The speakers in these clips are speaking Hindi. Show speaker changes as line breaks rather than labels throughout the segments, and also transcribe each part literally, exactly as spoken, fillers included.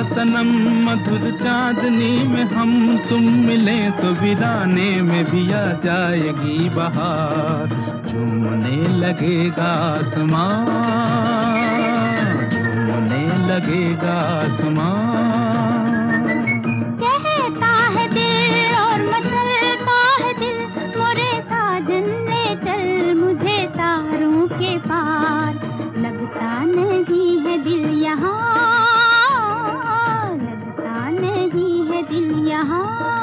सनम मधुर चांदनी में हम तुम मिले तो वीराने में भी आ जाएगी बहार। झूमने लगेगा आसमां, झूमने लगेगा आसमां।
कहता है दिल और मचलता है दिल, मोरे साजन ले चल मुझे तारों के पार। लगता नहीं है दिल यहाँ, लगता नहीं है दिल यहाँ।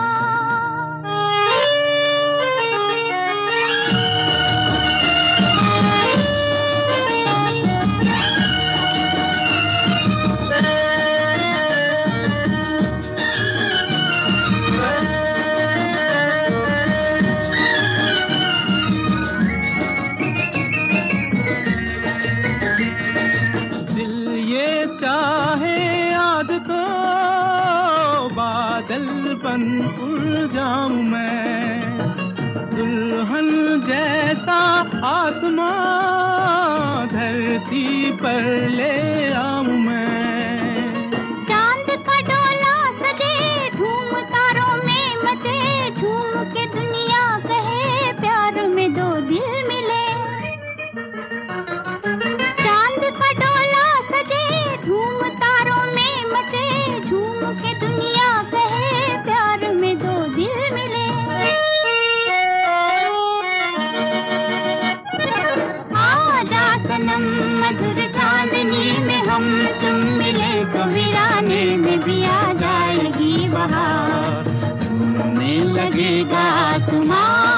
बादल बन उड़ जाऊं मैं, दुल्हन जैसा आसमां धरती पर ले आऊं मैं।
चांद का डोला सजे धूम तारों में मचे, झूम के दुनिया कहे प्यार में दो दिल मिले। चांद का डोला सजे धूम तारों में मचे, झूम के दुनिया कहे प्यार में दो दिल मिले। आजा सनम मधुर चांदनी में हम तुम मिले तो वीराने में भी आ जाएगी बहार। झूमने लगेगा आसमां।